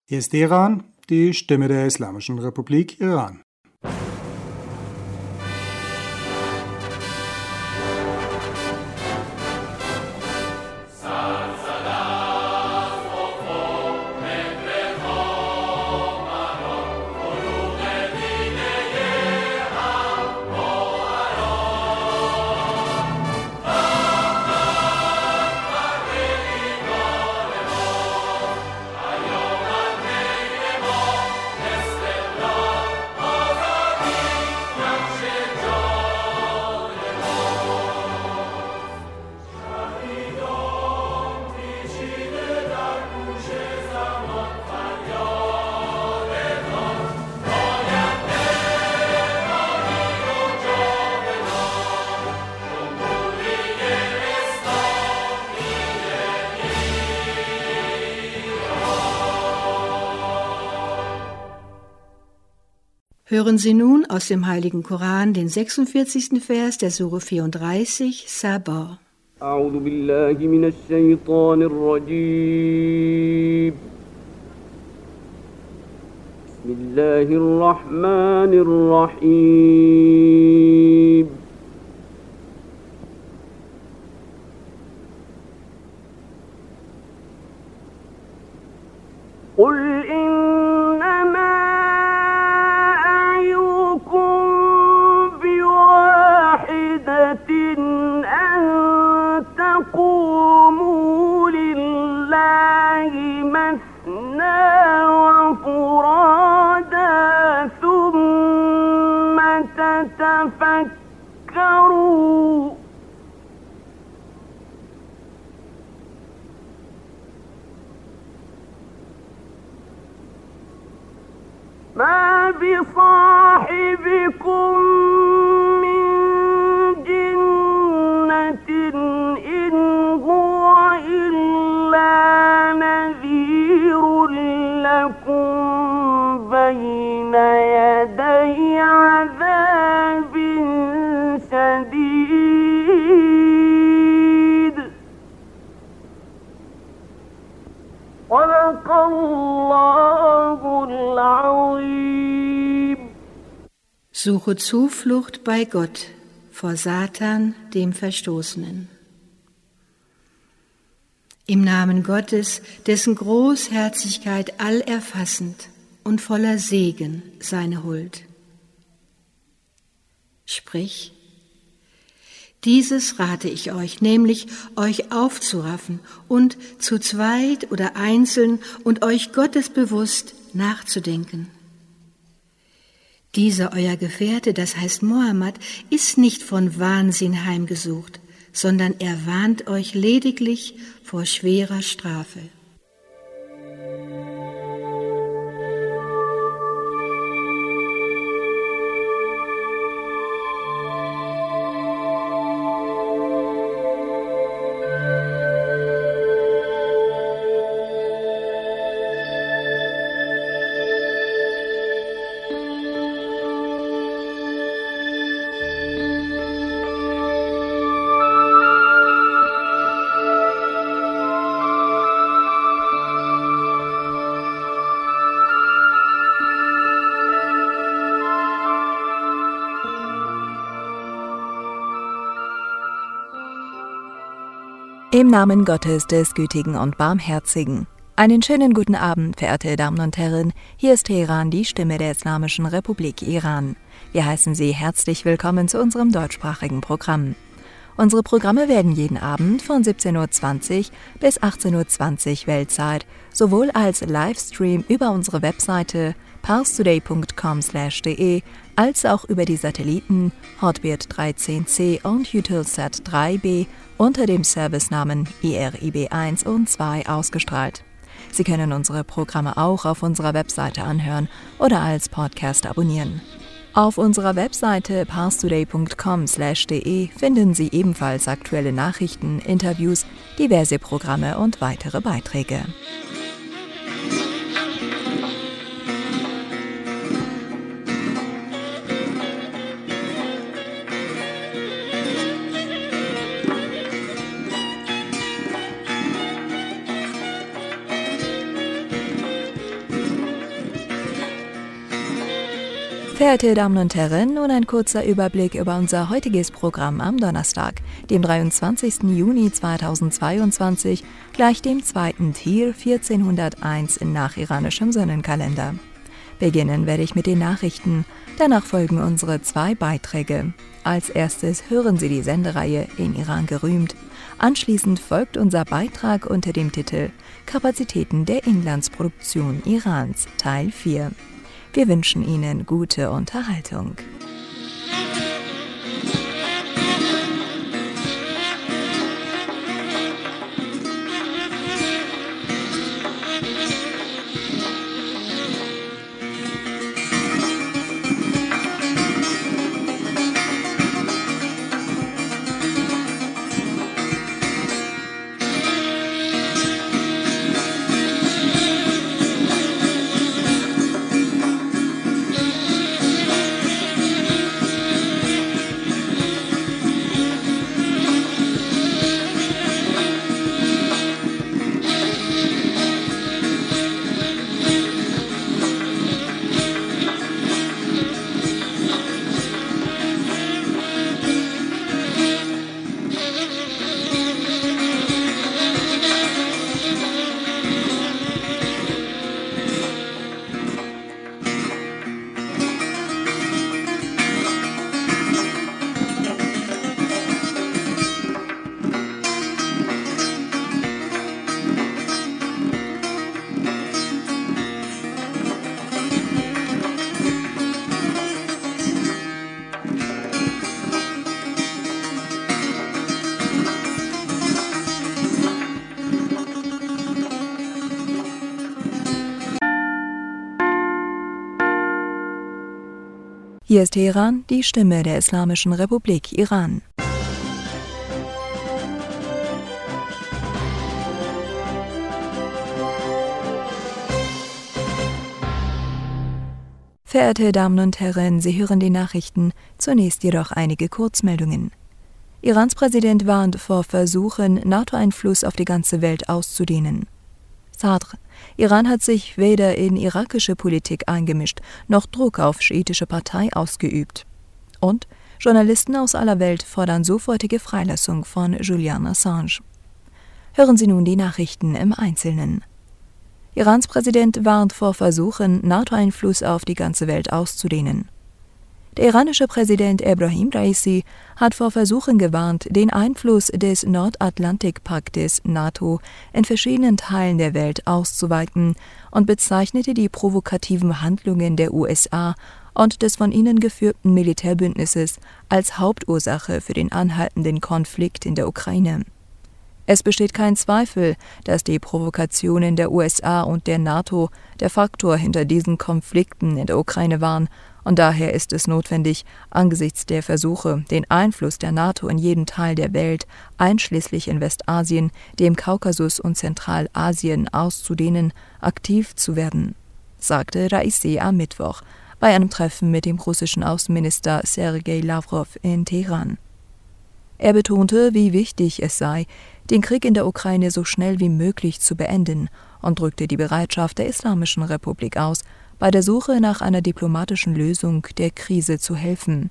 Hier ist Teheran, die Stimme der Islamischen Republik Iran. Hören Sie nun aus dem Heiligen Koran den 46. Vers der Sure 34, Sabah. أعوذ بالله من الشيطان الرجيم بسم الله الرحمن الرحيم قل إنما أعظكم بواحدة أن تقوموا لله مثنى وفرادا ثم تتفكروا ما بصاحبكم من جنة إن هو إلا نذير لكم بين يدي عذاب شديد صدق الله العظيم. Suche Zuflucht bei Gott vor Satan, dem Verstoßenen. Im Namen Gottes, dessen Großherzigkeit allerfassend und voller Segen seine Huld. Sprich, dieses rate ich euch, nämlich euch aufzuraffen und zu zweit oder einzeln und euch gottesbewusst nachzudenken. Dieser euer Gefährte, das heißt Mohammed, ist nicht von Wahnsinn heimgesucht, sondern er warnt euch lediglich vor schwerer Strafe. Im Namen Gottes, des Gütigen und Barmherzigen. Einen schönen guten Abend, verehrte Damen und Herren. Hier ist Teheran, die Stimme der Islamischen Republik Iran. Wir heißen Sie herzlich willkommen zu unserem deutschsprachigen Programm. Unsere Programme werden jeden Abend von 17:20 Uhr bis 18:20 Uhr Weltzeit sowohl als Livestream über unsere Webseite parstoday.com/de als auch über die Satelliten Hotbird 13C und Eutelsat 3B unter dem Servicenamen IRIB 1 und 2 ausgestrahlt. Sie können unsere Programme auch auf unserer Webseite anhören oder als Podcast abonnieren. Auf unserer Webseite parstoday.com/de finden Sie ebenfalls aktuelle Nachrichten, Interviews, diverse Programme und weitere Beiträge. Verehrte Damen und Herren, nun ein kurzer Überblick über unser heutiges Programm am Donnerstag, dem 23. Juni 2022, gleich dem 2. Tir 1401 nach iranischem Sonnenkalender. Beginnen werde ich mit den Nachrichten, danach folgen unsere 2 Beiträge. Als erstes hören Sie die Sendereihe In Iran gerühmt. Anschließend folgt unser Beitrag unter dem Titel Kapazitäten der Inlandsproduktion Irans, Teil 4. Wir wünschen Ihnen gute Unterhaltung. Hier ist Teheran, die Stimme der Islamischen Republik Iran. Verehrte Damen und Herren, Sie hören die Nachrichten, zunächst jedoch einige Kurzmeldungen. Irans Präsident warnt vor Versuchen, NATO-Einfluss auf die ganze Welt auszudehnen. Sadr: Iran hat sich weder in irakische Politik eingemischt, noch Druck auf schiitische Partei ausgeübt. Und Journalisten aus aller Welt fordern sofortige Freilassung von Julian Assange. Hören Sie nun die Nachrichten im Einzelnen. Irans Präsident warnt vor Versuchen, NATO-Einfluss auf die ganze Welt auszudehnen. Der iranische Präsident Ebrahim Raisi hat vor Versuchen gewarnt, den Einfluss des Nordatlantikpaktes NATO in verschiedenen Teilen der Welt auszuweiten und bezeichnete die provokativen Handlungen der USA und des von ihnen geführten Militärbündnisses als Hauptursache für den anhaltenden Konflikt in der Ukraine. Es besteht kein Zweifel, dass die Provokationen der USA und der NATO der Faktor hinter diesen Konflikten in der Ukraine waren, und daher ist es notwendig, angesichts der Versuche, den Einfluss der NATO in jedem Teil der Welt, einschließlich in Westasien, dem Kaukasus und Zentralasien auszudehnen, aktiv zu werden, sagte Raisi am Mittwoch bei einem Treffen mit dem russischen Außenminister Sergei Lavrov in Teheran. Er betonte, wie wichtig es sei, den Krieg in der Ukraine so schnell wie möglich zu beenden und drückte die Bereitschaft der Islamischen Republik aus, bei der Suche nach einer diplomatischen Lösung der Krise zu helfen.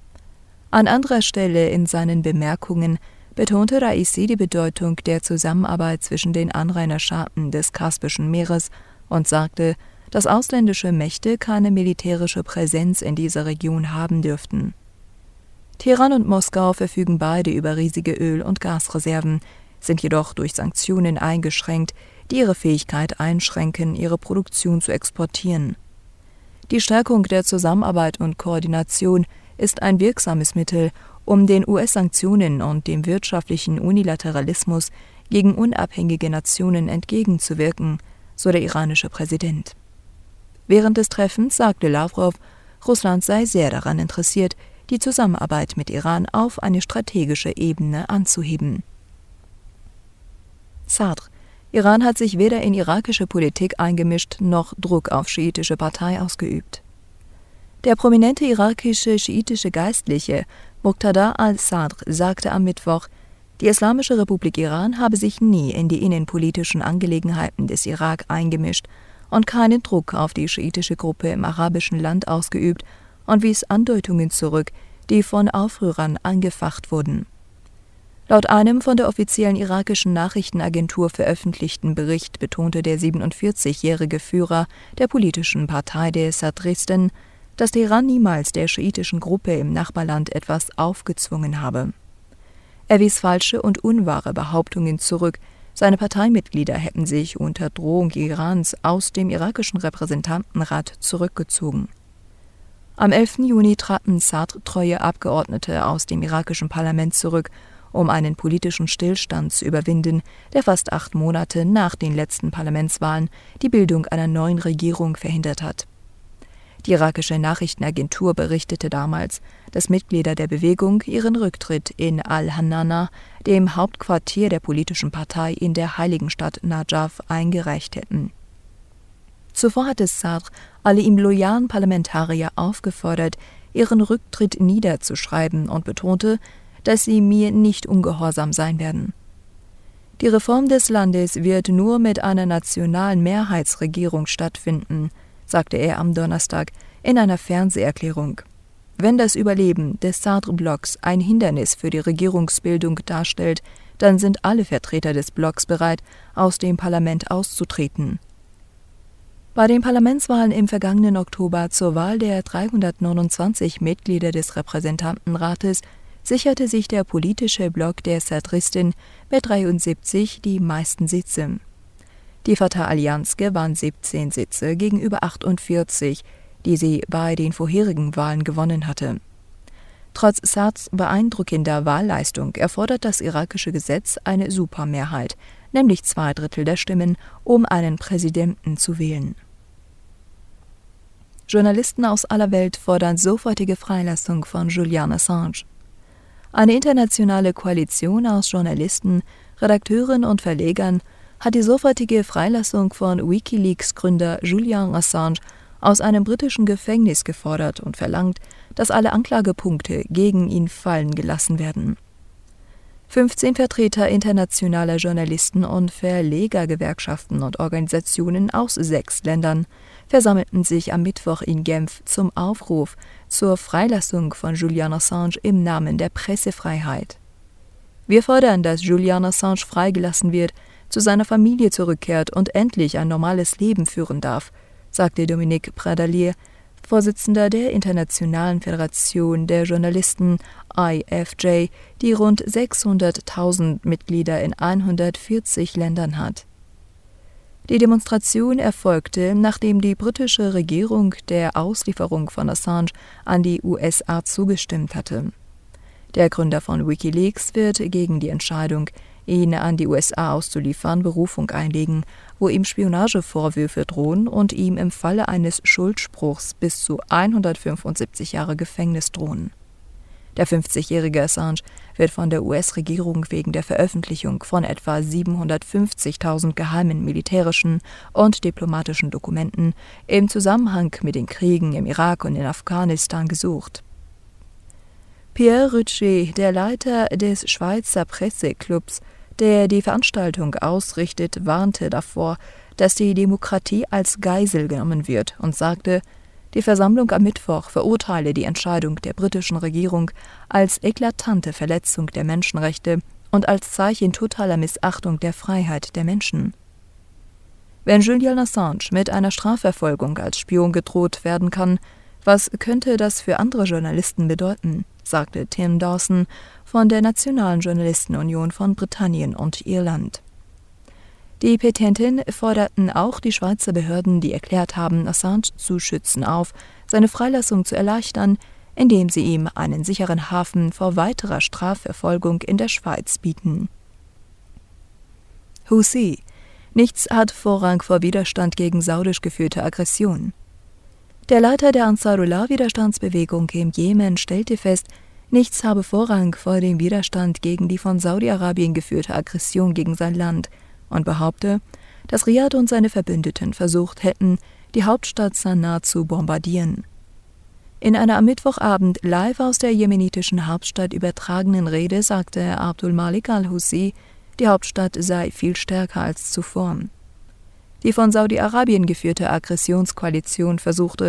An anderer Stelle in seinen Bemerkungen betonte Raisi die Bedeutung der Zusammenarbeit zwischen den Anrainerstaaten des Kaspischen Meeres und sagte, dass ausländische Mächte keine militärische Präsenz in dieser Region haben dürften. Teheran und Moskau verfügen beide über riesige Öl- und Gasreserven, sind jedoch durch Sanktionen eingeschränkt, die ihre Fähigkeit einschränken, ihre Produktion zu exportieren. Die Stärkung der Zusammenarbeit und Koordination ist ein wirksames Mittel, um den US-Sanktionen und dem wirtschaftlichen Unilateralismus gegen unabhängige Nationen entgegenzuwirken, so der iranische Präsident. Während des Treffens sagte Lavrov, Russland sei sehr daran interessiert, die Zusammenarbeit mit Iran auf eine strategische Ebene anzuheben. Sadr: Iran hat sich weder in irakische Politik eingemischt, noch Druck auf schiitische Partei ausgeübt. Der prominente irakische schiitische Geistliche Muqtada al-Sadr sagte am Mittwoch, die Islamische Republik Iran habe sich nie in die innenpolitischen Angelegenheiten des Irak eingemischt und keinen Druck auf die schiitische Gruppe im arabischen Land ausgeübt und wies Andeutungen zurück, die von Aufrührern angefacht wurden. Laut einem von der offiziellen irakischen Nachrichtenagentur veröffentlichten Bericht betonte der 47-jährige Führer der politischen Partei der Sadristen, dass Teheran niemals der schiitischen Gruppe im Nachbarland etwas aufgezwungen habe. Er wies falsche und unwahre Behauptungen zurück, seine Parteimitglieder hätten sich unter Drohung Irans aus dem irakischen Repräsentantenrat zurückgezogen. Am 11. Juni traten Sadr-treue Abgeordnete aus dem irakischen Parlament zurück, um einen politischen Stillstand zu überwinden, der fast 8 Monate nach den letzten Parlamentswahlen die Bildung einer neuen Regierung verhindert hat. Die irakische Nachrichtenagentur berichtete damals, dass Mitglieder der Bewegung ihren Rücktritt in Al-Hanana, dem Hauptquartier der politischen Partei in der heiligen Stadt Najaf, eingereicht hätten. Zuvor hatte Sadr alle ihm loyalen Parlamentarier aufgefordert, ihren Rücktritt niederzuschreiben und betonte, dass sie mir nicht ungehorsam sein werden. Die Reform des Landes wird nur mit einer nationalen Mehrheitsregierung stattfinden, sagte er am Donnerstag in einer Fernseherklärung. Wenn das Überleben des Sadr-Blocks ein Hindernis für die Regierungsbildung darstellt, dann sind alle Vertreter des Blocks bereit, aus dem Parlament auszutreten. Bei den Parlamentswahlen im vergangenen Oktober zur Wahl der 329 Mitglieder des Repräsentantenrates sicherte sich der politische Block der Sadristen mit 73 die meisten Sitze. Die Fatah Allianz gewann 17 Sitze gegenüber 48, die sie bei den vorherigen Wahlen gewonnen hatte. Trotz Sadrs beeindruckender Wahlleistung erfordert das irakische Gesetz eine Supermehrheit, nämlich 2/3 der Stimmen, um einen Präsidenten zu wählen. Journalisten aus aller Welt fordern sofortige Freilassung von Julian Assange. Eine internationale Koalition aus Journalisten, Redakteuren und Verlegern hat die sofortige Freilassung von WikiLeaks-Gründer Julian Assange aus einem britischen Gefängnis gefordert und verlangt, dass alle Anklagepunkte gegen ihn fallen gelassen werden. 15 Vertreter internationaler Journalisten und Verlegergewerkschaften und Organisationen aus 6 Ländern versammelten sich am Mittwoch in Genf zum Aufruf zur Freilassung von Julian Assange im Namen der Pressefreiheit. Wir fordern, dass Julian Assange freigelassen wird, zu seiner Familie zurückkehrt und endlich ein normales Leben führen darf, sagte Dominique Pradalier, Vorsitzender der Internationalen Föderation der Journalisten IFJ, die rund 600.000 Mitglieder in 140 Ländern hat. Die Demonstration erfolgte, nachdem die britische Regierung der Auslieferung von Assange an die USA zugestimmt hatte. Der Gründer von WikiLeaks wird gegen die Entscheidung, ihn an die USA auszuliefern, Berufung einlegen, wo ihm Spionagevorwürfe drohen und ihm im Falle eines Schuldspruchs bis zu 175 Jahre Gefängnis drohen. Der 50-jährige Assange wird von der US-Regierung wegen der Veröffentlichung von etwa 750.000 geheimen militärischen und diplomatischen Dokumenten im Zusammenhang mit den Kriegen im Irak und in Afghanistan gesucht. Pierre Rutsché, der Leiter des Schweizer Presseclubs, der die Veranstaltung ausrichtet, warnte davor, dass die Demokratie als Geisel genommen wird und sagte, die Versammlung am Mittwoch verurteile die Entscheidung der britischen Regierung als eklatante Verletzung der Menschenrechte und als Zeichen totaler Missachtung der Freiheit der Menschen. Wenn Julian Assange mit einer Strafverfolgung als Spion gedroht werden kann, was könnte das für andere Journalisten bedeuten, sagte Tim Dawson von der Nationalen Journalistenunion von Britannien und Irland. Die Petenten forderten auch die Schweizer Behörden, die erklärt haben, Assange zu schützen, auf, seine Freilassung zu erleichtern, indem sie ihm einen sicheren Hafen vor weiterer Strafverfolgung in der Schweiz bieten. Houthi: Nichts hat Vorrang vor Widerstand gegen saudisch geführte Aggression. Der Leiter der Ansarullah-Widerstandsbewegung im Jemen stellte fest, nichts habe Vorrang vor dem Widerstand gegen die von Saudi-Arabien geführte Aggression gegen sein Land und behaupte, dass Riad und seine Verbündeten versucht hätten, die Hauptstadt Sanaa zu bombardieren. In einer am Mittwochabend live aus der jemenitischen Hauptstadt übertragenen Rede sagte Abdul Malik al-Houthi, die Hauptstadt sei viel stärker als zuvor. Die von Saudi-Arabien geführte Aggressionskoalition versuchte,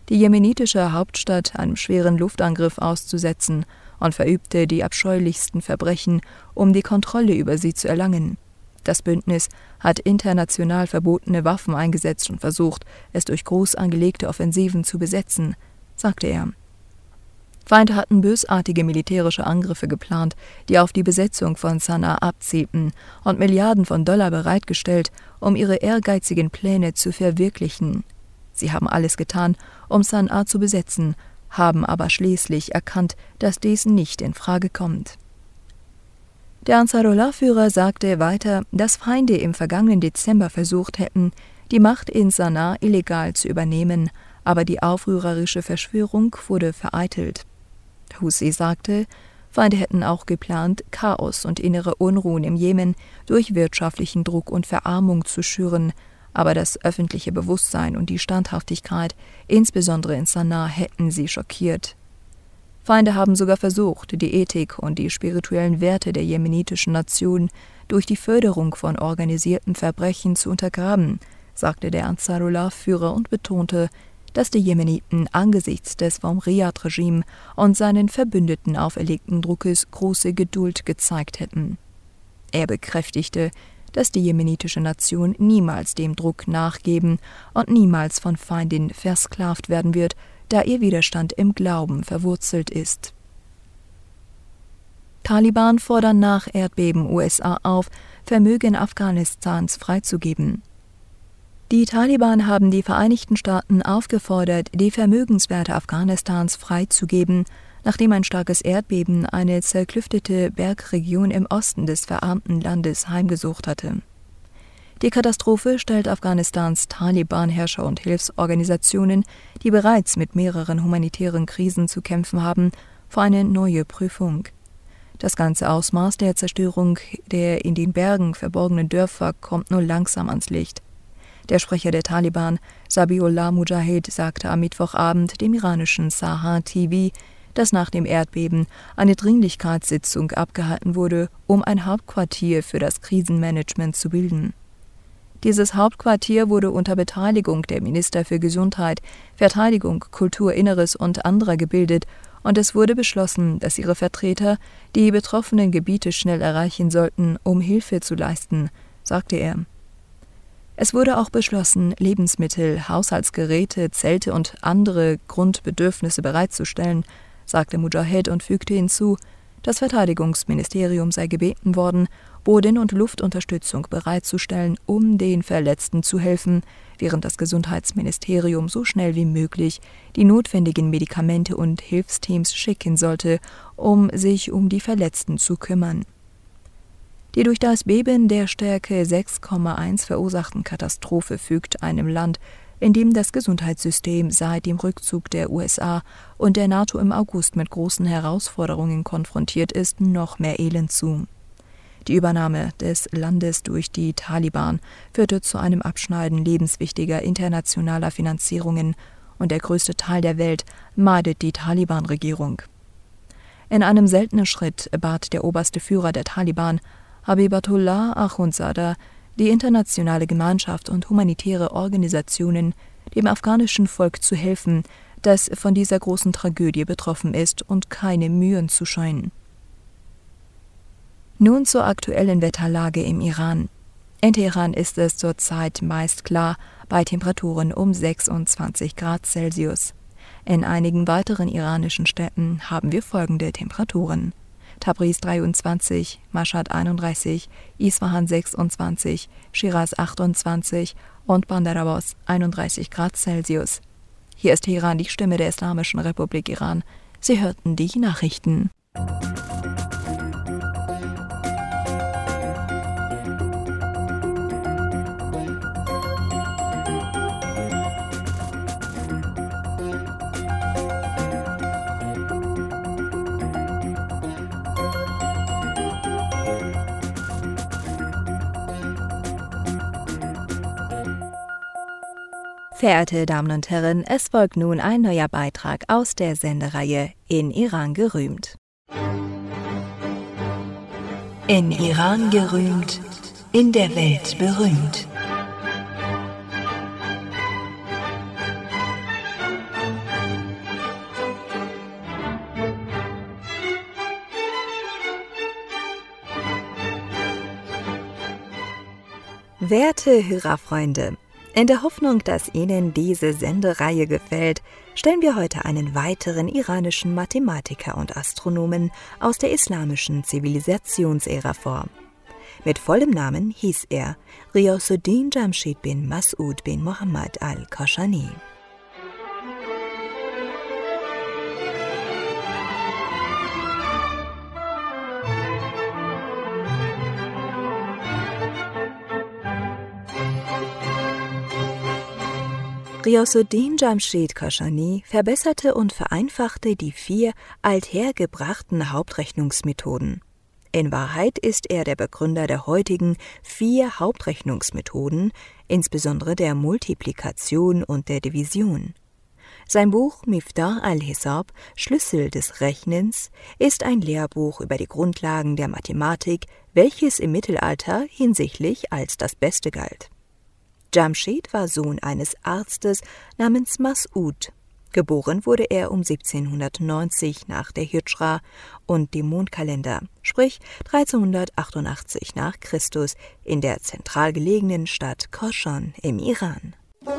die jemenitische Hauptstadt einem schweren Luftangriff auszusetzen und verübte die abscheulichsten Verbrechen, um die Kontrolle über sie zu erlangen. Das Bündnis hat international verbotene Waffen eingesetzt und versucht, es durch groß angelegte Offensiven zu besetzen, sagte er. Feinde hatten bösartige militärische Angriffe geplant, die auf die Besetzung von Sanaa abzielten und Milliarden von Dollar bereitgestellt, um ihre ehrgeizigen Pläne zu verwirklichen. Sie haben alles getan, um Sanaa zu besetzen, haben aber schließlich erkannt, dass dies nicht in Frage kommt. Der Ansarullah-Führer sagte weiter, dass Feinde im vergangenen Dezember versucht hätten, die Macht in Sanaa illegal zu übernehmen, aber die aufrührerische Verschwörung wurde vereitelt. Hussi sagte, Feinde hätten auch geplant, Chaos und innere Unruhen im Jemen durch wirtschaftlichen Druck und Verarmung zu schüren, aber das öffentliche Bewusstsein und die Standhaftigkeit, insbesondere in Sanaa, hätten sie schockiert. Feinde haben sogar versucht, die Ethik und die spirituellen Werte der jemenitischen Nation durch die Förderung von organisierten Verbrechen zu untergraben, sagte der Ansarullah-Führer und betonte, dass die Jemeniten angesichts des vom Riad-Regime und seinen Verbündeten auferlegten Druckes große Geduld gezeigt hätten. Er bekräftigte, dass die jemenitische Nation niemals dem Druck nachgeben und niemals von Feinden versklavt werden wird, da ihr Widerstand im Glauben verwurzelt ist. Taliban fordern nach Erdbeben USA auf, Vermögen Afghanistans freizugeben. Die Taliban haben die Vereinigten Staaten aufgefordert, die Vermögenswerte Afghanistans freizugeben, nachdem ein starkes Erdbeben eine zerklüftete Bergregion im Osten des verarmten Landes heimgesucht hatte. Die Katastrophe stellt Afghanistans Taliban-Herrscher und Hilfsorganisationen, die bereits mit mehreren humanitären Krisen zu kämpfen haben, vor eine neue Prüfung. Das ganze Ausmaß der Zerstörung der in den Bergen verborgenen Dörfer kommt nur langsam ans Licht. Der Sprecher der Taliban, Zabiullah Mujahid, sagte am Mittwochabend dem iranischen Saha TV, dass nach dem Erdbeben eine Dringlichkeitssitzung abgehalten wurde, um ein Hauptquartier für das Krisenmanagement zu bilden. Dieses Hauptquartier wurde unter Beteiligung der Minister für Gesundheit, Verteidigung, Kultur, Inneres und anderer gebildet, und es wurde beschlossen, dass ihre Vertreter die betroffenen Gebiete schnell erreichen sollten, um Hilfe zu leisten, sagte er. Es wurde auch beschlossen, Lebensmittel, Haushaltsgeräte, Zelte und andere Grundbedürfnisse bereitzustellen, sagte Mujahid und fügte hinzu, das Verteidigungsministerium sei gebeten worden, Boden- und Luftunterstützung bereitzustellen, um den Verletzten zu helfen, während das Gesundheitsministerium so schnell wie möglich die notwendigen Medikamente und Hilfsteams schicken sollte, um sich um die Verletzten zu kümmern. Die durch das Beben der Stärke 6,1 verursachten Katastrophe fügt einem Land, in dem das Gesundheitssystem seit dem Rückzug der USA und der NATO im August mit großen Herausforderungen konfrontiert ist, noch mehr Elend zu. Die Übernahme des Landes durch die Taliban führte zu einem Abschneiden lebenswichtiger internationaler Finanzierungen, und der größte Teil der Welt meidet die Taliban-Regierung. In einem seltenen Schritt bat der oberste Führer der Taliban, Habibatullah Akhundzada, die internationale Gemeinschaft und humanitäre Organisationen, dem afghanischen Volk zu helfen, das von dieser großen Tragödie betroffen ist und keine Mühen zu scheuen. Nun zur aktuellen Wetterlage im Iran. In Teheran ist es zurzeit meist klar, bei Temperaturen um 26 Grad Celsius. In einigen weiteren iranischen Städten haben wir folgende Temperaturen: Tabriz 23, Mashhad 31, Isfahan 26, Shiraz 28 und Bandar Abbas 31 Grad Celsius. Hier ist Teheran, die Stimme der Islamischen Republik Iran. Sie hörten die Nachrichten. Verehrte Damen und Herren, es folgt nun ein neuer Beitrag aus der Sendereihe In Iran gerühmt. In Iran gerühmt, in der Welt berühmt. Werte Hörerfreunde, in der Hoffnung, dass Ihnen diese Sendereihe gefällt, stellen wir heute einen weiteren iranischen Mathematiker und Astronomen aus der islamischen Zivilisationsära vor. Mit vollem Namen hieß er Ghiyasuddin Jamshid bin Mas'ud bin Mohammad al-Kashani. Ghiyasuddin Jamshid Kashani verbesserte und vereinfachte die 4 althergebrachten Hauptrechnungsmethoden. In Wahrheit ist er der Begründer der heutigen 4 Hauptrechnungsmethoden, insbesondere der Multiplikation und der Division. Sein Buch Miftah al-Hisab, Schlüssel des Rechnens, ist ein Lehrbuch über die Grundlagen der Mathematik, welches im Mittelalter hinsichtlich als das Beste galt. Jamshid war Sohn eines Arztes namens Mas'ud. Geboren wurde er um 1790 nach der Hijra und dem Mondkalender, sprich 1388 nach Christus, in der zentral gelegenen Stadt Kashan im Iran.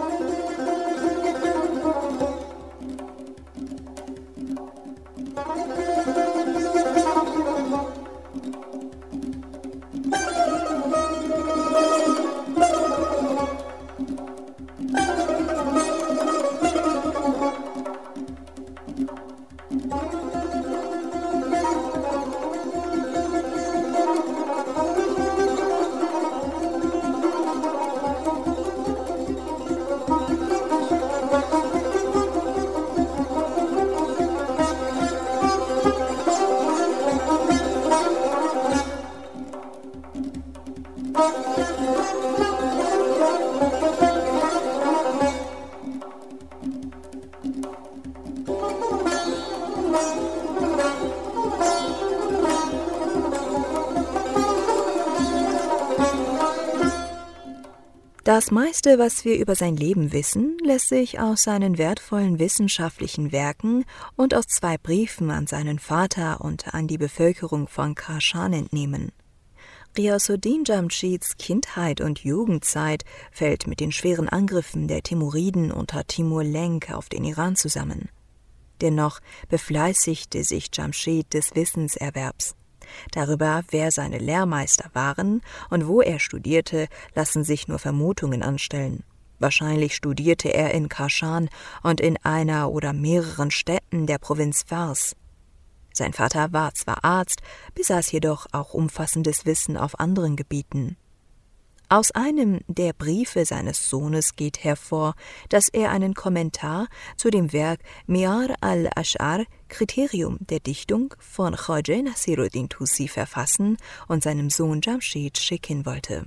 Das meiste, was wir über sein Leben wissen, lässt sich aus seinen wertvollen wissenschaftlichen Werken und aus 2 Briefen an seinen Vater und an die Bevölkerung von Kashan entnehmen. Ghiyasuddin Jamshids Kindheit und Jugendzeit fällt mit den schweren Angriffen der Timuriden unter Timur Lenk auf den Iran zusammen. Dennoch befleißigte sich Jamshid des Wissenserwerbs. Darüber, wer seine Lehrmeister waren und wo er studierte, lassen sich nur Vermutungen anstellen. Wahrscheinlich studierte er in Kashan und in einer oder mehreren Städten der Provinz Fars. Sein Vater war zwar Arzt, besaß jedoch auch umfassendes Wissen auf anderen Gebieten. Aus einem der Briefe seines Sohnes geht hervor, dass er einen Kommentar zu dem Werk Mi'ar al-Ash'ar, Kriterium der Dichtung von Khwaja Nasiruddin Tusi verfassen und seinem Sohn Jamshid schicken wollte.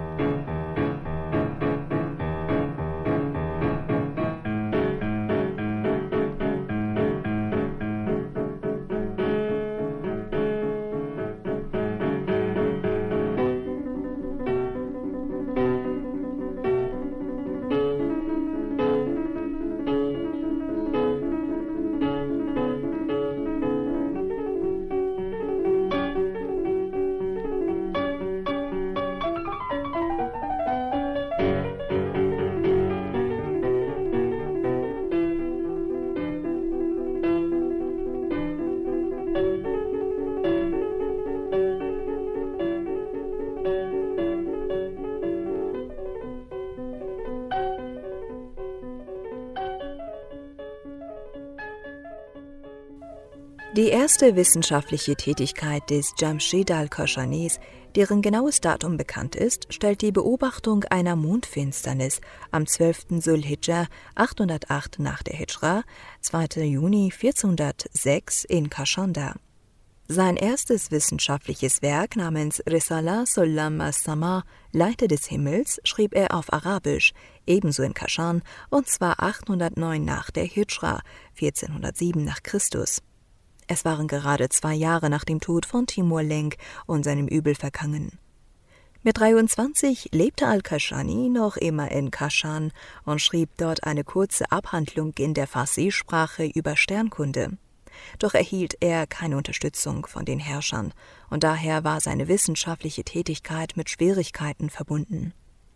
Die erste wissenschaftliche Tätigkeit des Jamshid al-Kashanis, deren genaues Datum bekannt ist, stellt die Beobachtung einer Mondfinsternis am 12. Sulhidja 808 nach der Hijra, 2. Juni 1406 in Kashan dar. Sein erstes wissenschaftliches Werk namens Risala Sulam as-Sama, Leiter des Himmels, schrieb er auf Arabisch, ebenso in Kashan, und zwar 809 nach der Hijra, 1407 nach Christus. Es waren gerade 2 Jahre nach dem Tod von Timur Lenk und seinem Übel vergangen. Mit 23 lebte al-Kashani noch immer in Kashan und schrieb dort eine kurze Abhandlung in der Farsi-Sprache über Sternkunde. Doch erhielt er keine Unterstützung von den Herrschern und daher war seine wissenschaftliche Tätigkeit mit Schwierigkeiten verbunden.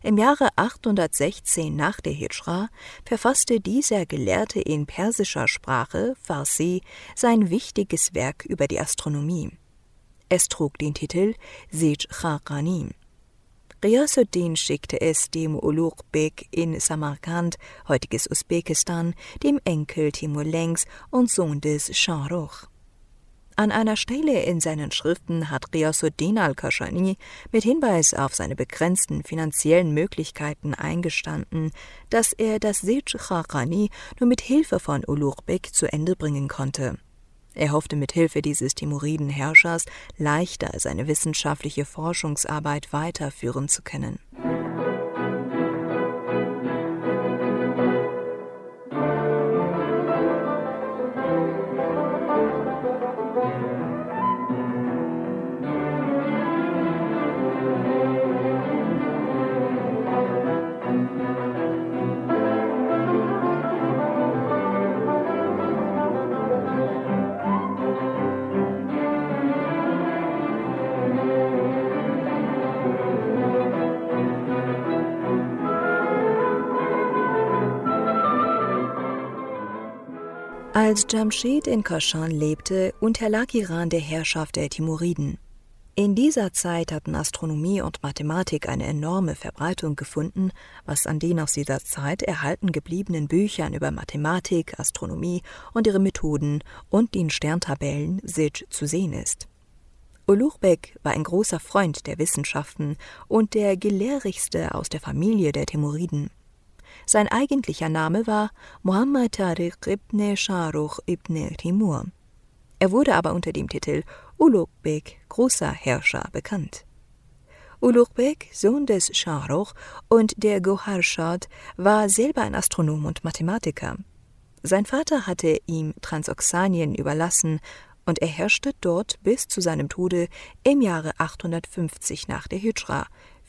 Im Jahre 816 nach der Hijra verfasste dieser Gelehrte in persischer Sprache, Farsi, sein wichtiges Werk über die Astronomie. Es trug den Titel Zij Khaqani. Ghiyasuddin schickte es dem Ulugh Beg in Samarkand, heutiges Usbekistan, dem Enkel Timur-Lenks und Sohn des Shah Rukh. An einer Stelle in seinen Schriften hat Ghiyasuddin al-Kashani mit Hinweis auf seine begrenzten finanziellen Möglichkeiten eingestanden, dass er das Zij Khaqani nur mit Hilfe von Ulugh Beg zu Ende bringen konnte. Er hoffte mit Hilfe dieses Timuriden-Herrschers leichter seine wissenschaftliche Forschungsarbeit weiterführen zu können. Als Dschamschid in Kashan lebte, unterlag Iran der Herrschaft der Timuriden. In dieser Zeit hatten Astronomie und Mathematik eine enorme Verbreitung gefunden, was an den aus dieser Zeit erhalten gebliebenen Büchern über Mathematik, Astronomie und ihre Methoden und den Sterntabellen Zij zu sehen ist. Ulugh Beg war ein großer Freund der Wissenschaften und der gelehrigste aus der Familie der Timuriden. Sein eigentlicher Name war Muhammad Tariq ibn Shah Rukh ibn Timur. Er wurde aber unter dem Titel Ulugh Beg, großer Herrscher, bekannt. Ulugh Beg, Sohn des Shah Rukh und der Gohar-Shad, war selber ein Astronom und Mathematiker. Sein Vater hatte ihm Transoxanien überlassen und er herrschte dort bis zu seinem Tode im Jahre 850 nach der Hijra,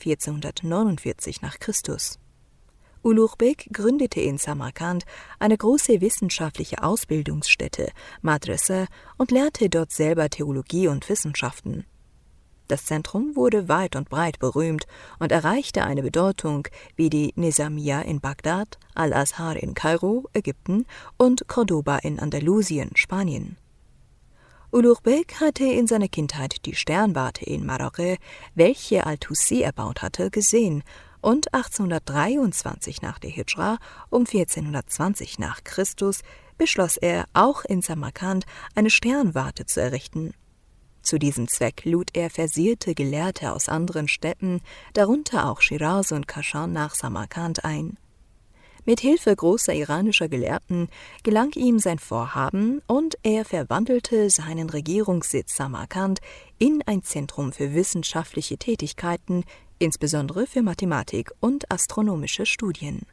1449 nach Christus. Ulugh Beg gründete in Samarkand eine große wissenschaftliche Ausbildungsstätte, Madrasa, und lehrte dort selber Theologie und Wissenschaften. Das Zentrum wurde weit und breit berühmt und erreichte eine Bedeutung wie die Nizamiya in Bagdad, Al-Azhar in Kairo, Ägypten und Cordoba in Andalusien, Spanien. Ulugh Beg hatte in seiner Kindheit die Sternwarte in Maraghe, welche Al-Tusi erbaut hatte, gesehen und 1823 nach der Hijra, um 1420 nach Christus, beschloss er, auch in Samarkand eine Sternwarte zu errichten. Zu diesem Zweck lud er versierte Gelehrte aus anderen Städten, darunter auch Schiraz und Kashan, nach Samarkand ein. Mit Hilfe großer iranischer Gelehrten gelang ihm sein Vorhaben und er verwandelte seinen Regierungssitz Samarkand in ein Zentrum für wissenschaftliche Tätigkeiten, insbesondere für Mathematik und astronomische Studien.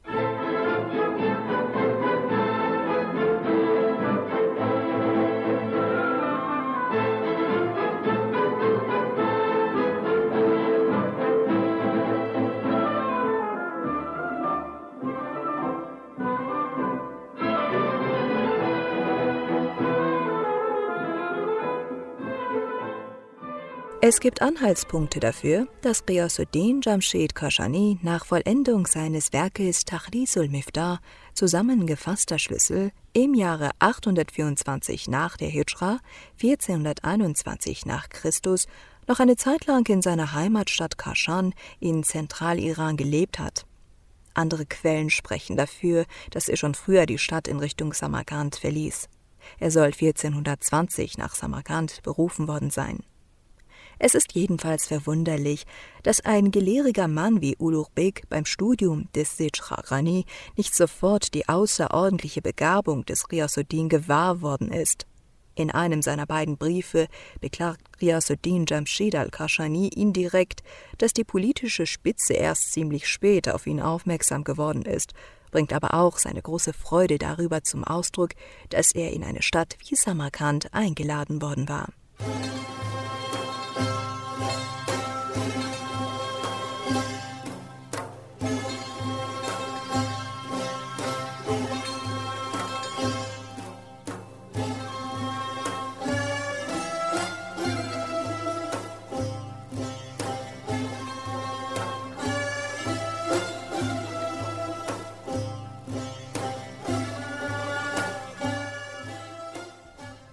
Es gibt Anhaltspunkte dafür, dass Ghiyasuddin Dschamschid Kashani nach Vollendung seines Werkes Takhrisul Miftah, zusammengefasster Schlüssel, im Jahre 824 nach der Hijra, 1421 nach Christus, noch eine Zeit lang in seiner Heimatstadt Kashan in Zentraliran gelebt hat. Andere Quellen sprechen dafür, dass er schon früher die Stadt in Richtung Samarkand verließ. Er soll 1420 nach Samarkand berufen worden sein. Es ist jedenfalls verwunderlich, dass ein gelehriger Mann wie Ulugh Beg beim Studium des Zij Khaqani nicht sofort die außerordentliche Begabung des Ghiyasuddin gewahr worden ist. In einem seiner beiden Briefe beklagt Ghiyasuddin Dschamschid al-Kashani indirekt, dass die politische Spitze erst ziemlich spät auf ihn aufmerksam geworden ist, bringt aber auch seine große Freude darüber zum Ausdruck, dass er in eine Stadt wie Samarkand eingeladen worden war.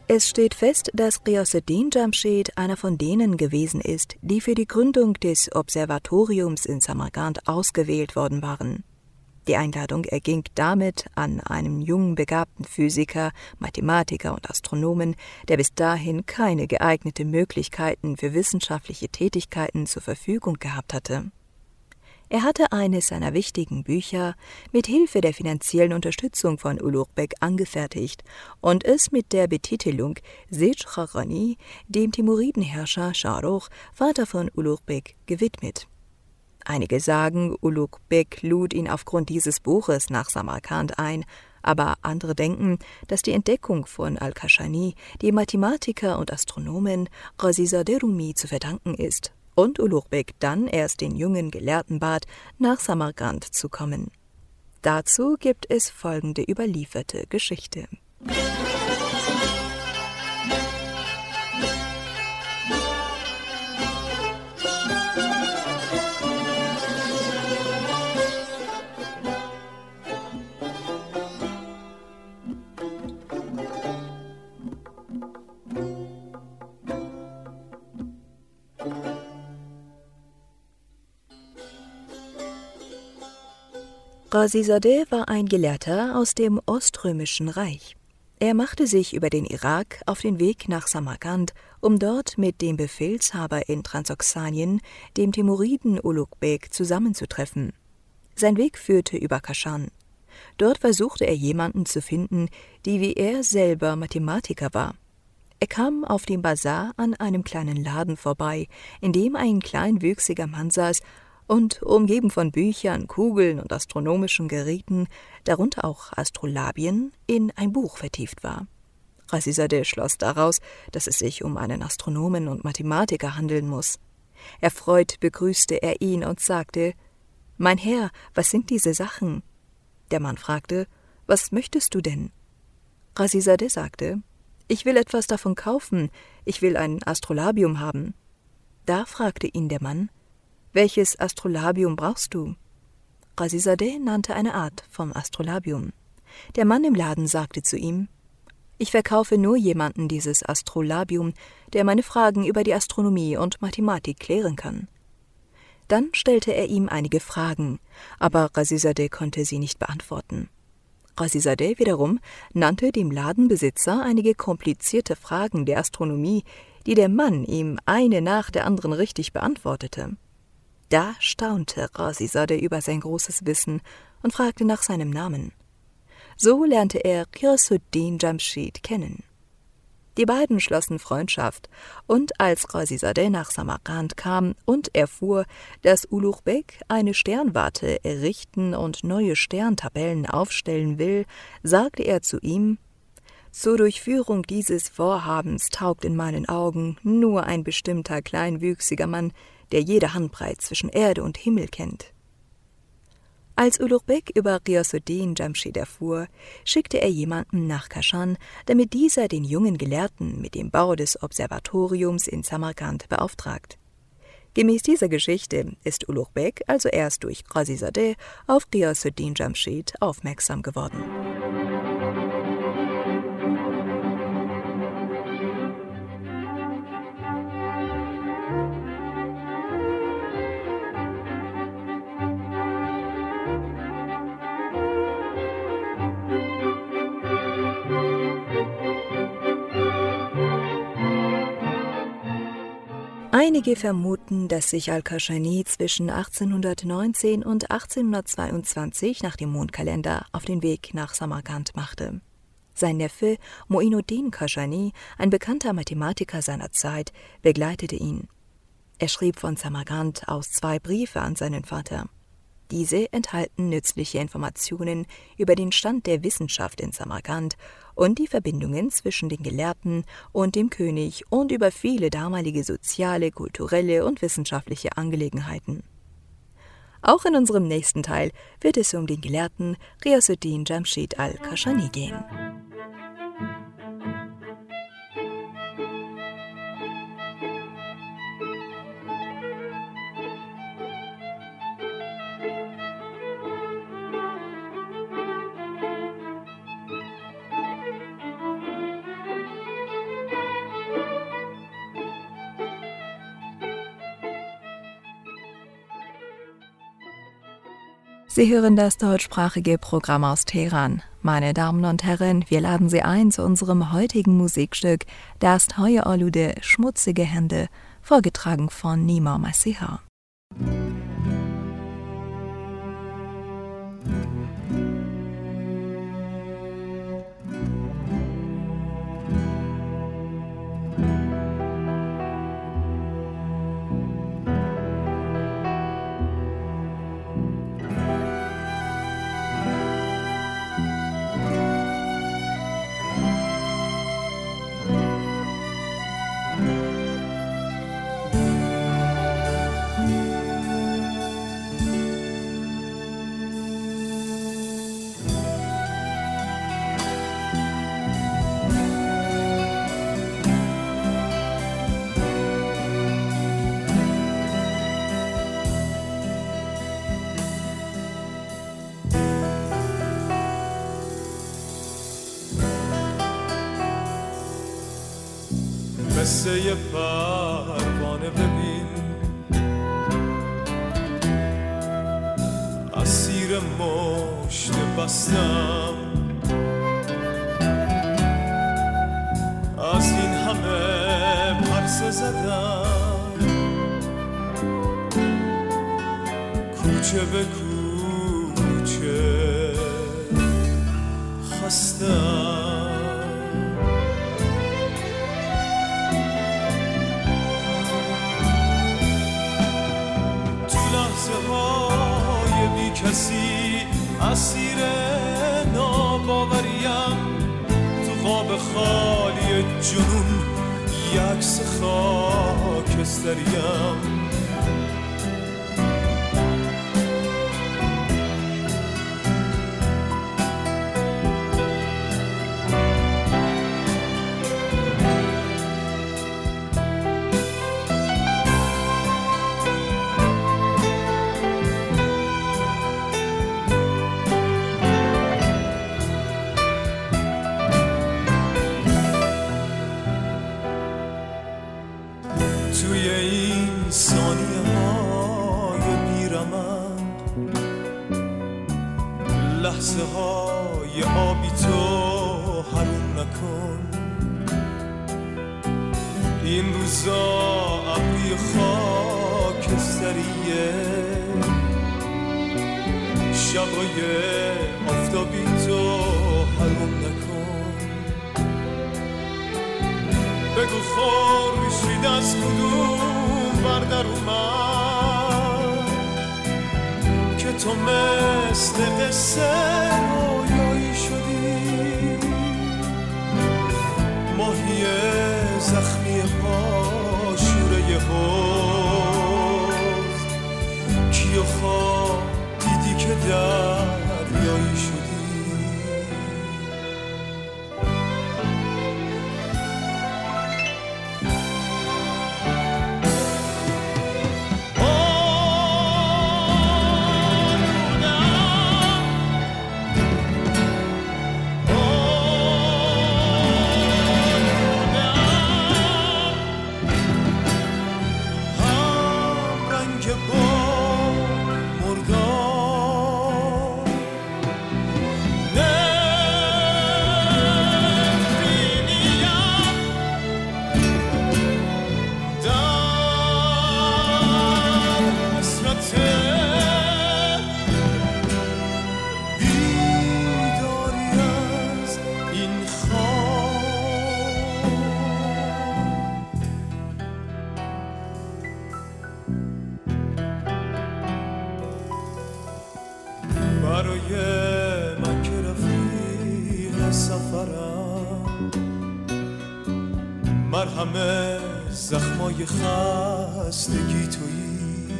Es steht fest, dass Ghiyasettin Jamshid einer von denen gewesen ist, die für die Gründung des Observatoriums in Samarkand ausgewählt worden waren. Die Einladung erging damit an einen jungen, begabten Physiker, Mathematiker und Astronomen, der bis dahin keine geeigneten Möglichkeiten für wissenschaftliche Tätigkeiten zur Verfügung gehabt hatte. Er hatte eines seiner wichtigen Bücher mit Hilfe der finanziellen Unterstützung von Ulugh Bek angefertigt und es mit der Betitelung Zij Khaqqani, dem Timuridenherrscher Shah Rukh, Vater von Ulugh Bek, gewidmet. Einige sagen, Ulugh Bek lud ihn aufgrund dieses Buches nach Samarkand ein, aber andere denken, dass die Entdeckung von Al-Kashani dem Mathematiker und Astronomen Ghazizadeh Rumi zu verdanken ist und Ulugh Bek dann erst den jungen Gelehrten bat, nach Samarkand zu kommen. Dazu gibt es folgende überlieferte Geschichte. Ghazizadeh war ein Gelehrter aus dem Oströmischen Reich. Er machte sich über den Irak auf den Weg nach Samarkand, um dort mit dem Befehlshaber in Transoxanien, dem Timuriden Ulugh Bek, zusammenzutreffen. Sein Weg führte über Kashan. Dort versuchte er jemanden zu finden, die wie er selber Mathematiker war. Er kam auf dem Basar an einem kleinen Laden vorbei, in dem ein kleinwüchsiger Mann saß und umgeben von Büchern, Kugeln und astronomischen Geräten, darunter auch Astrolabien, in ein Buch vertieft war. Ghazizadeh schloss daraus, dass es sich um einen Astronomen und Mathematiker handeln muss. Erfreut begrüßte er ihn und sagte: »Mein Herr, was sind diese Sachen?« Der Mann fragte: »Was möchtest du denn?« Ghazizadeh sagte: »Ich will etwas davon kaufen, ich will ein Astrolabium haben.« Da fragte ihn der Mann: »Welches Astrolabium brauchst du?« Ghazizadeh nannte eine Art vom Astrolabium. Der Mann im Laden sagte zu ihm: »Ich verkaufe nur jemanden dieses Astrolabium, der meine Fragen über die Astronomie und Mathematik klären kann.« Dann stellte er ihm einige Fragen, aber Ghazizadeh konnte sie nicht beantworten. Ghazizadeh wiederum nannte dem Ladenbesitzer einige komplizierte Fragen der Astronomie, die der Mann ihm eine nach der anderen richtig beantwortete. Da staunte Ghazizadeh über sein großes Wissen und fragte nach seinem Namen. So lernte er Ghiyasettin Jamshid kennen. Die beiden schlossen Freundschaft, und als Ghazizadeh nach Samarkand kam und erfuhr, dass Ulugh Bek eine Sternwarte errichten und neue Sterntabellen aufstellen will, sagte er zu ihm: »Zur Durchführung dieses Vorhabens taugt in meinen Augen nur ein bestimmter kleinwüchsiger Mann, der jede Handbreit zwischen Erde und Himmel kennt.« Als Ulugh Bek über Ghiyasettin Jamshid erfuhr, schickte er jemanden nach Kashan, damit dieser den jungen Gelehrten mit dem Bau des Observatoriums in Samarkand beauftragt. Gemäß dieser Geschichte ist Ulugh Bek also erst durch Ghazizadeh auf Ghiyasettin Jamshid aufmerksam geworden. Einige vermuten, dass sich Al-Kashani zwischen 1819 und 1822 nach dem Mondkalender auf den Weg nach Samarkand machte. Sein Neffe Mu'inuddin Kashani, ein bekannter Mathematiker seiner Zeit, begleitete ihn. Er schrieb von Samarkand aus 2 Briefe an seinen Vater. Diese enthalten nützliche Informationen über den Stand der Wissenschaft in Samarkand und die Verbindungen zwischen den Gelehrten und dem König und über viele damalige soziale, kulturelle und wissenschaftliche Angelegenheiten. Auch in unserem nächsten Teil wird es um den Gelehrten Ghiyasettin Jamshid al-Kashani gehen. Sie hören das deutschsprachige Programm aus Teheran. Meine Damen und Herren, wir laden Sie ein zu unserem heutigen Musikstück Dast Hoye Olude, schmutzige Hände, vorgetragen von Nima Masiha. قصه پروانه ببین، اسیر مشت بستم، از این همه پرسه زدم، کوچه به کوچه خستم. کسی اسیر ناباوریم، تو خواب خالی جنون یکس خاکستریم. توی این ثانیه های بیرمق، لحظه های آبی تو حروم نکن. این روزا ابری خاکستریه، شبای آفتابی تو حروم نکن. بگو خورشید از کدوم بردر اومد که تو مثل قصه رویایی شدی. ماهی زخمی پاشوره حوض، کیو خواب دیدی که دریایی شدی. برای من که رفیق سفرم، مرهم زخمای خستگی تویی.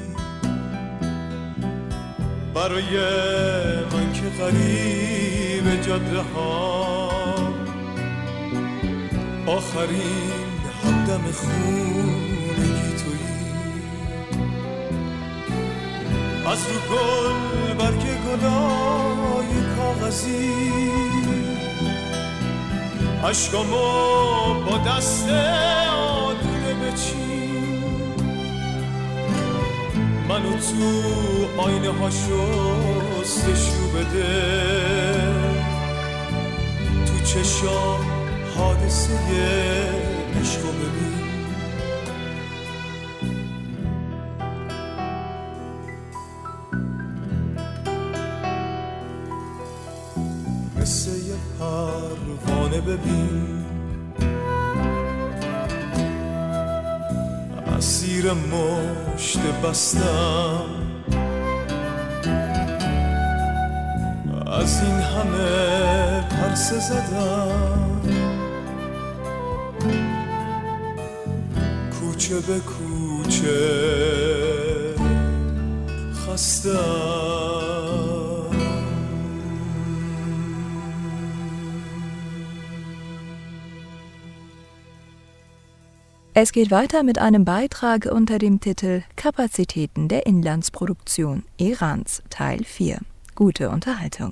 برای من که غریب جاده ها، آخرین همدم خونگی تویی. از رو گل برگ گلای کاغذی، عشقامو با دست آلوده بچین. من منو تو آینه ها شستشو بده تو چشام حادثه عشقو ببین مثل یه پروانه ببین اسیر مشت بستم از این همه پرسه زدم کوچه به کوچه خستم. Es geht weiter mit einem Beitrag unter dem Titel Kapazitäten der Inlandsproduktion Irans, Teil 4. Gute Unterhaltung.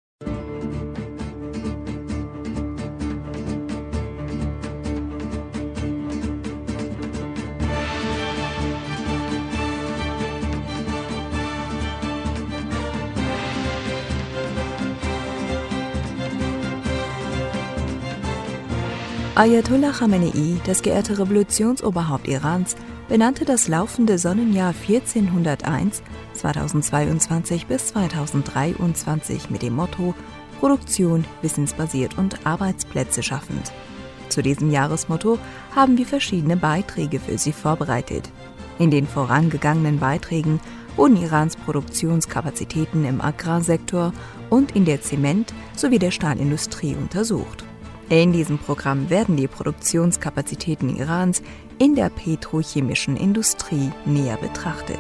Ayatollah Khamenei, das geehrte Revolutionsoberhaupt Irans, benannte das laufende Sonnenjahr 1401, 2022 bis 2023 mit dem Motto Produktion, wissensbasiert und Arbeitsplätze schaffend. Zu diesem Jahresmotto haben wir verschiedene Beiträge für Sie vorbereitet. In den vorangegangenen Beiträgen wurden Irans Produktionskapazitäten im Agrarsektor und in der Zement- sowie der Stahlindustrie untersucht. In diesem Programm werden die Produktionskapazitäten Irans in der petrochemischen Industrie näher betrachtet.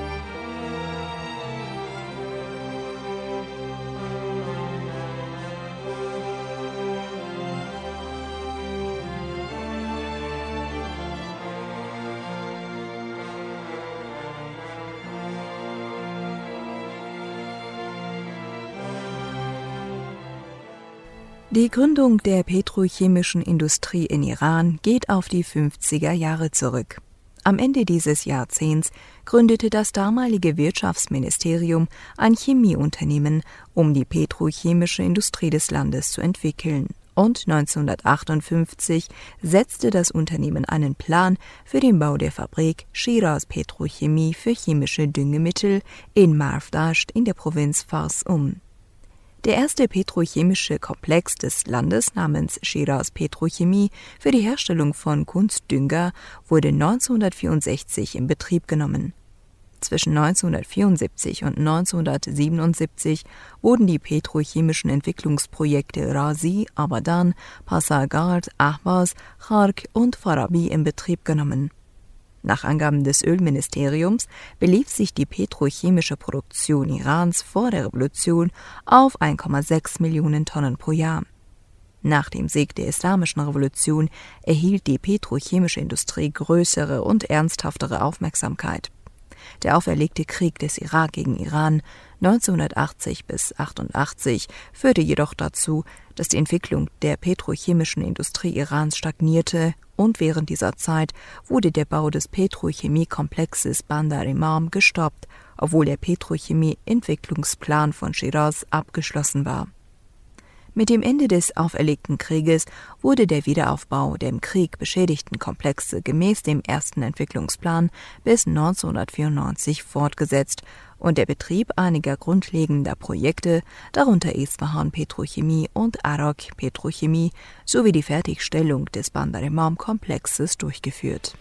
Die Gründung der petrochemischen Industrie in Iran geht auf die 50er Jahre zurück. Am Ende dieses Jahrzehnts gründete das damalige Wirtschaftsministerium ein Chemieunternehmen, um die petrochemische Industrie des Landes zu entwickeln. Und 1958 setzte das Unternehmen einen Plan für den Bau der Fabrik Shiraz Petrochemie für chemische Düngemittel in Marv Dasht in der Provinz Fars um. Der erste petrochemische Komplex des Landes namens Shiraz Petrochemie für die Herstellung von Kunstdünger wurde 1964 in Betrieb genommen. Zwischen 1974 und 1977 wurden die petrochemischen Entwicklungsprojekte Razi, Abadan, Pasargad, Ahvaz, Khark und Farabi in Betrieb genommen. Nach Angaben des Ölministeriums belief sich die petrochemische Produktion Irans vor der Revolution auf 1,6 Millionen Tonnen pro Jahr. Nach dem Sieg der Islamischen Revolution erhielt die petrochemische Industrie größere und ernsthaftere Aufmerksamkeit. Der auferlegte Krieg des Irak gegen Iran 1980 bis 1988 führte jedoch dazu, dass die Entwicklung der petrochemischen Industrie Irans stagnierte und während dieser Zeit wurde der Bau des Petrochemiekomplexes Bandar Imam gestoppt, obwohl der Petrochemie-Entwicklungsplan von Shiraz abgeschlossen war. Mit dem Ende des auferlegten Krieges wurde der Wiederaufbau der im Krieg beschädigten Komplexe gemäß dem ersten Entwicklungsplan bis 1994 fortgesetzt und der Betrieb einiger grundlegender Projekte, darunter Isfahan Petrochemie und Arak Petrochemie, sowie die Fertigstellung des Bandar Imam Komplexes durchgeführt.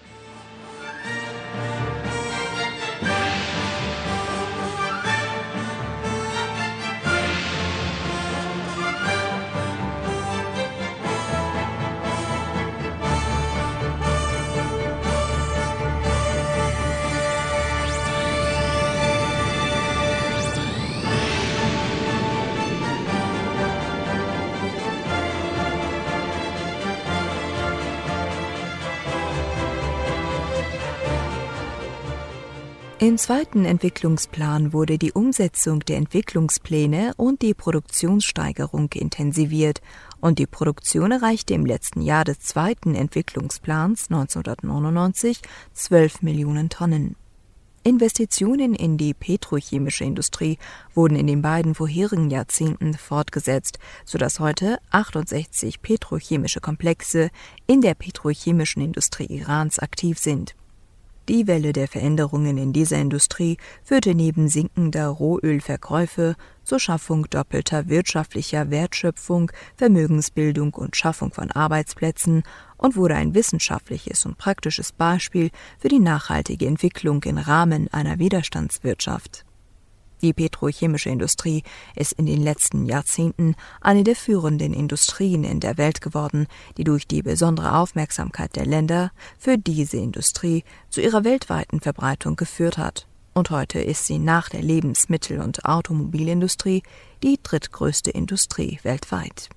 Im zweiten Entwicklungsplan wurde die Umsetzung der Entwicklungspläne und die Produktionssteigerung intensiviert und die Produktion erreichte im letzten Jahr des zweiten Entwicklungsplans 1999 12 Millionen Tonnen. Investitionen in die petrochemische Industrie wurden in den beiden vorherigen Jahrzehnten fortgesetzt, sodass heute 68 petrochemische Komplexe in der petrochemischen Industrie Irans aktiv sind. Die Welle der Veränderungen in dieser Industrie führte neben sinkender Rohölverkäufe zur Schaffung doppelter wirtschaftlicher Wertschöpfung, Vermögensbildung und Schaffung von Arbeitsplätzen und wurde ein wissenschaftliches und praktisches Beispiel für die nachhaltige Entwicklung im Rahmen einer Widerstandswirtschaft. Die petrochemische Industrie ist in den letzten Jahrzehnten eine der führenden Industrien in der Welt geworden, die durch die besondere Aufmerksamkeit der Länder für diese Industrie zu ihrer weltweiten Verbreitung geführt hat. Und heute ist sie nach der Lebensmittel- und Automobilindustrie die drittgrößte Industrie weltweit.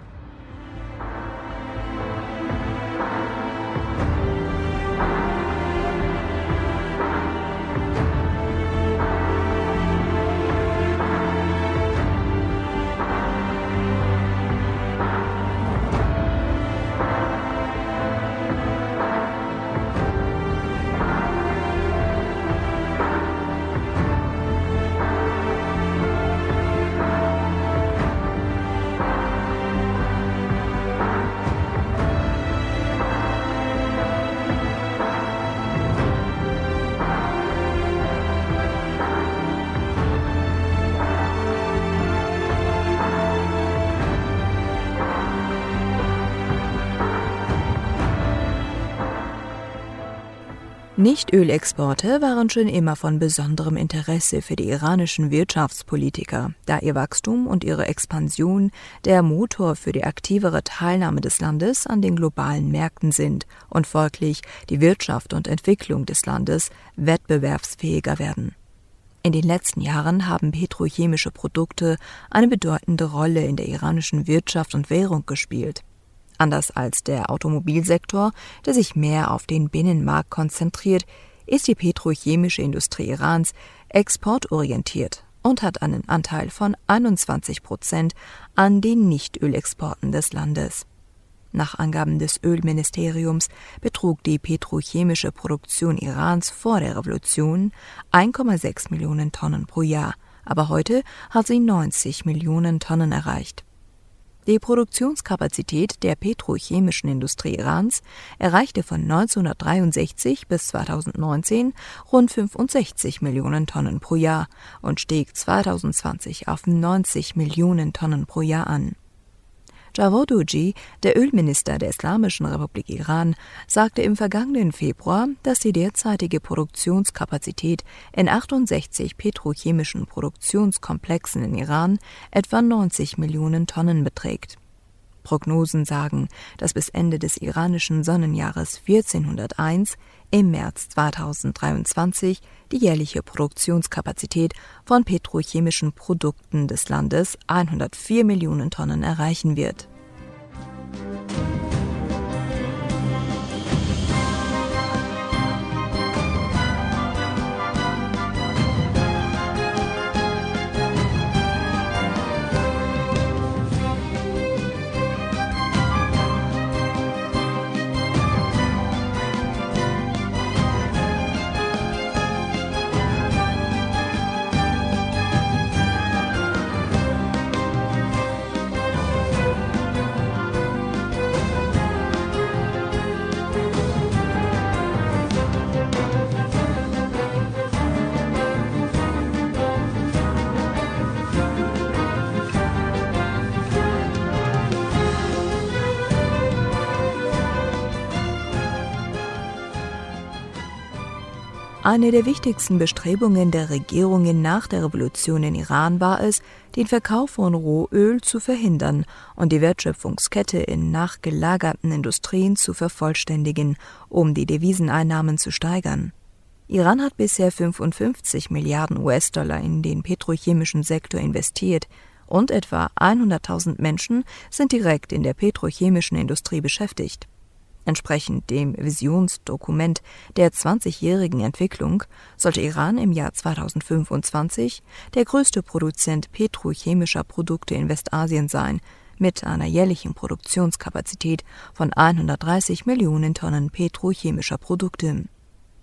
Nichtölexporte waren schon immer von besonderem Interesse für die iranischen Wirtschaftspolitiker, da ihr Wachstum und ihre Expansion der Motor für die aktivere Teilnahme des Landes an den globalen Märkten sind und folglich die Wirtschaft und Entwicklung des Landes wettbewerbsfähiger werden. In den letzten Jahren haben petrochemische Produkte eine bedeutende Rolle in der iranischen Wirtschaft und Währung gespielt. Anders als der Automobilsektor, der sich mehr auf den Binnenmarkt konzentriert, ist die petrochemische Industrie Irans exportorientiert und hat einen Anteil von 21% an den Nichtölexporten des Landes. Nach Angaben des Ölministeriums betrug die petrochemische Produktion Irans vor der Revolution 1,6 Millionen Tonnen pro Jahr, aber heute hat sie 90 Millionen Tonnen erreicht. Die Produktionskapazität der petrochemischen Industrie Irans erreichte von 1963 bis 2019 rund 65 Millionen Tonnen pro Jahr und stieg 2020 auf 90 Millionen Tonnen pro Jahr an. Javad Dooji, der Ölminister der Islamischen Republik Iran, sagte im vergangenen Februar, dass die derzeitige Produktionskapazität in 68 petrochemischen Produktionskomplexen in Iran etwa 90 Millionen Tonnen beträgt. Prognosen sagen, dass bis Ende des iranischen Sonnenjahres 1401 im März 2023 die jährliche Produktionskapazität von petrochemischen Produkten des Landes 104 Millionen Tonnen erreichen wird. Eine der wichtigsten Bestrebungen der Regierungen nach der Revolution in Iran war es, den Verkauf von Rohöl zu verhindern und die Wertschöpfungskette in nachgelagerten Industrien zu vervollständigen, um die Deviseneinnahmen zu steigern. Iran hat bisher 55 Milliarden US-Dollar in den petrochemischen Sektor investiert und etwa 100.000 Menschen sind direkt in der petrochemischen Industrie beschäftigt. Entsprechend dem Visionsdokument der 20-jährigen Entwicklung sollte Iran im Jahr 2025 der größte Produzent petrochemischer Produkte in Westasien sein, mit einer jährlichen Produktionskapazität von 130 Millionen Tonnen petrochemischer Produkte.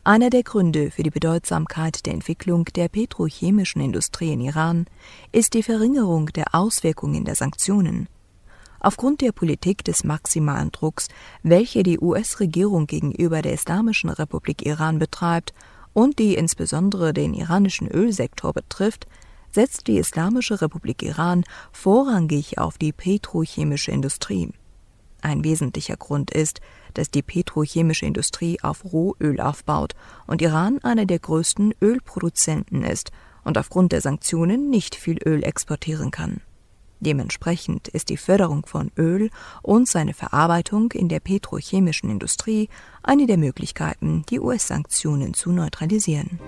Einer der Gründe für die Bedeutsamkeit der Entwicklung der petrochemischen Industrie in Iran ist die Verringerung der Auswirkungen der Sanktionen. Aufgrund der Politik des maximalen Drucks, welche die US-Regierung gegenüber der Islamischen Republik Iran betreibt und die insbesondere den iranischen Ölsektor betrifft, setzt die Islamische Republik Iran vorrangig auf die petrochemische Industrie. Ein wesentlicher Grund ist, dass die petrochemische Industrie auf Rohöl aufbaut und Iran einer der größten Ölproduzenten ist und aufgrund der Sanktionen nicht viel Öl exportieren kann. Dementsprechend ist die Förderung von Öl und seine Verarbeitung in der petrochemischen Industrie eine der Möglichkeiten, die US-Sanktionen zu neutralisieren.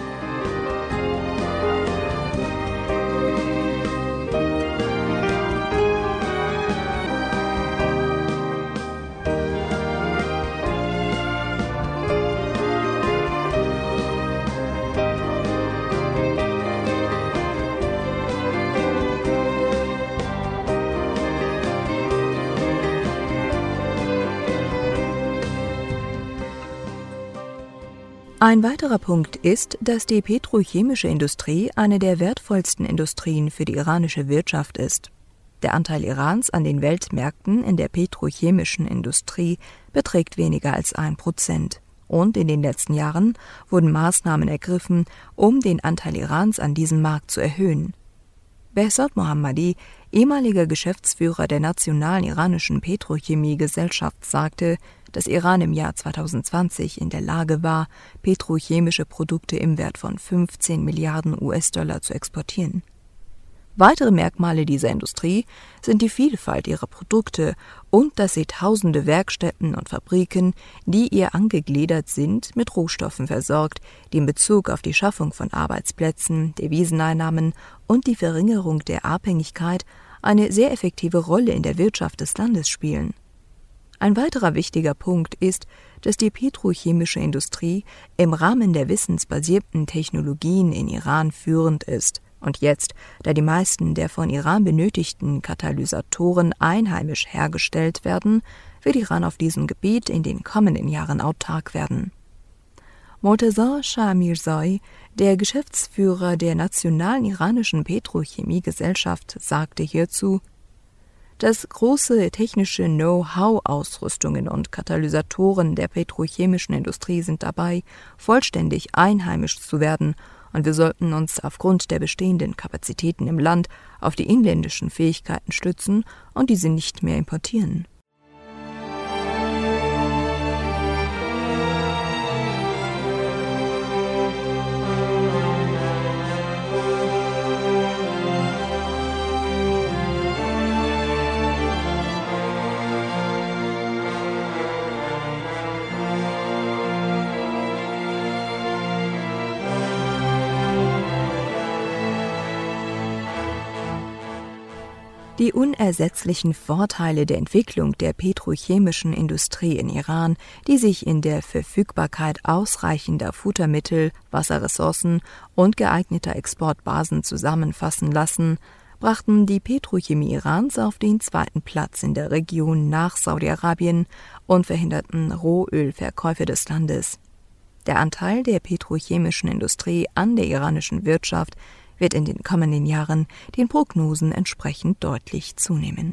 Ein weiterer Punkt ist, dass die petrochemische Industrie eine der wertvollsten Industrien für die iranische Wirtschaft ist. Der Anteil Irans an den Weltmärkten in der petrochemischen Industrie beträgt weniger als 1%. Und in den letzten Jahren wurden Maßnahmen ergriffen, um den Anteil Irans an diesem Markt zu erhöhen. Behzad Mohammadi, ehemaliger Geschäftsführer der Nationalen Iranischen Petrochemie-Gesellschaft, sagte, dass Iran im Jahr 2020 in der Lage war, petrochemische Produkte im Wert von 15 Milliarden US-Dollar zu exportieren. Weitere Merkmale dieser Industrie sind die Vielfalt ihrer Produkte und dass sie tausende Werkstätten und Fabriken, die ihr angegliedert sind, mit Rohstoffen versorgt, die in Bezug auf die Schaffung von Arbeitsplätzen, Deviseneinnahmen und die Verringerung der Abhängigkeit eine sehr effektive Rolle in der Wirtschaft des Landes spielen. Ein weiterer wichtiger Punkt ist, dass die petrochemische Industrie im Rahmen der wissensbasierten Technologien in Iran führend ist und jetzt, da die meisten der von Iran benötigten Katalysatoren einheimisch hergestellt werden, wird Iran auf diesem Gebiet in den kommenden Jahren autark werden. Mortaza Shah Mirzai, der Geschäftsführer der Nationalen Iranischen Petrochemie-Gesellschaft, sagte hierzu: Das große technische Know-how, Ausrüstungen und Katalysatoren der petrochemischen Industrie sind dabei, vollständig einheimisch zu werden, und wir sollten uns aufgrund der bestehenden Kapazitäten im Land auf die inländischen Fähigkeiten stützen und diese nicht mehr importieren. Die unersetzlichen Vorteile der Entwicklung der petrochemischen Industrie in Iran, die sich in der Verfügbarkeit ausreichender Futtermittel, Wasserressourcen und geeigneter Exportbasen zusammenfassen lassen, brachten die Petrochemie Irans auf den 2. Platz in der Region nach Saudi-Arabien und verhinderten Rohölverkäufe des Landes. Der Anteil der petrochemischen Industrie an der iranischen Wirtschaft wird in den kommenden Jahren den Prognosen entsprechend deutlich zunehmen.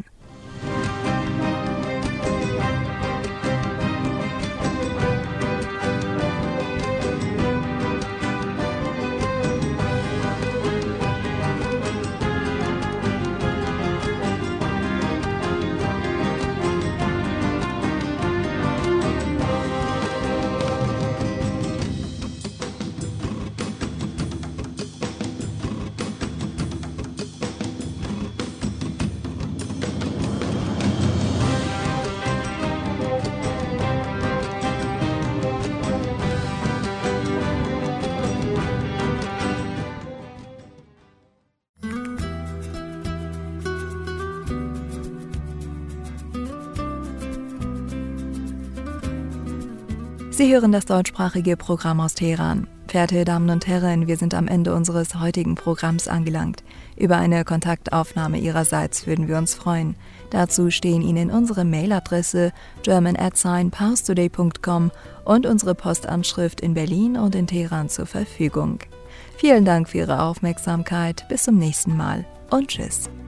Sie hören das deutschsprachige Programm aus Teheran. Verehrte Damen und Herren, wir sind am Ende unseres heutigen Programms angelangt. Über eine Kontaktaufnahme Ihrerseits würden wir uns freuen. Dazu stehen Ihnen unsere Mailadresse german@parstoday.com und unsere Postanschrift in Berlin und in Teheran zur Verfügung. Vielen Dank für Ihre Aufmerksamkeit. Bis zum nächsten Mal und tschüss.